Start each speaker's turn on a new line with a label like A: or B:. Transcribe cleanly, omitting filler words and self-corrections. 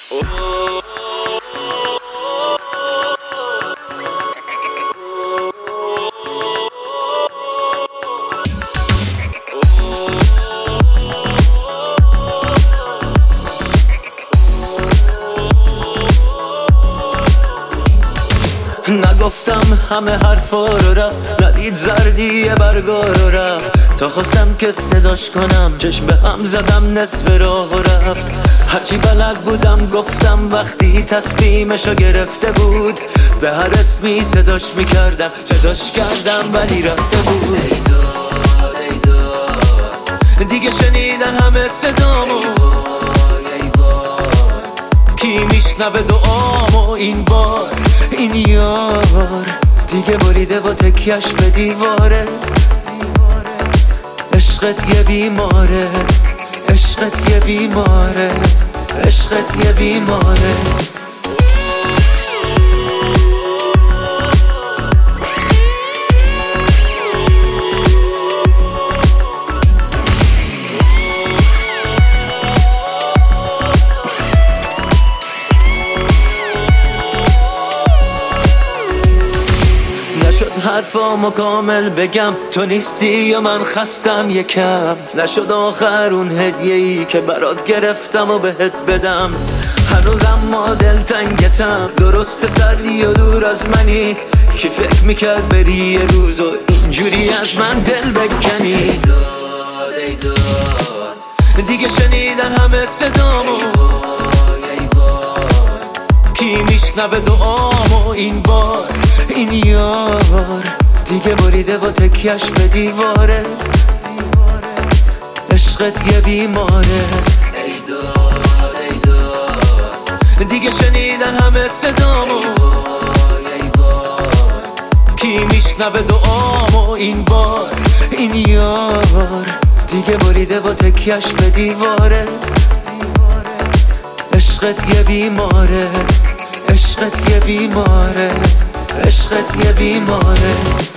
A: نگفتم همه حرفا رو رفت، ندید زردی برگا رو رفت. تا خواستم که صداش کنم چشم به هم زدم نصف راه رفت. هرچی بلد بودم گفتم وقتی تصمیمشو گرفته بود. به هر اسمی صداش میکردم، صداش کردم ولی رفته بود. دیگه شنیدن همه صدامو، کی میشنوه دعامو این بار این یار دیگه بریده با تکیش به دیواره. عشقت یه بیماره، عشقت یه بیماره، عشقت یه بیماره. حرفامو کامل بگم تو نیستی یا من خستم یکم. نشد آخر اون هدیه‌ای که برات گرفتم و بهت بدم. هنوزم ما دلتنگتم، درست سردی و دور از منی. کی فکر میکرد بری یه روز و اینجوری از من دل بکنی. دیگه شنیدن همه صدامو، کی میشنوه دعامو این بار این یار دیگه بریده با تکیش به دیواره. عشقت یه بیماره. دیگه شنیدن همه صدامو، کی میشنوه دعامو این بار این یار دیگه بریده با تکیش به دیواره. عشقت یه بیماره، عشقت یه بیماره، عشقت یه بیماره.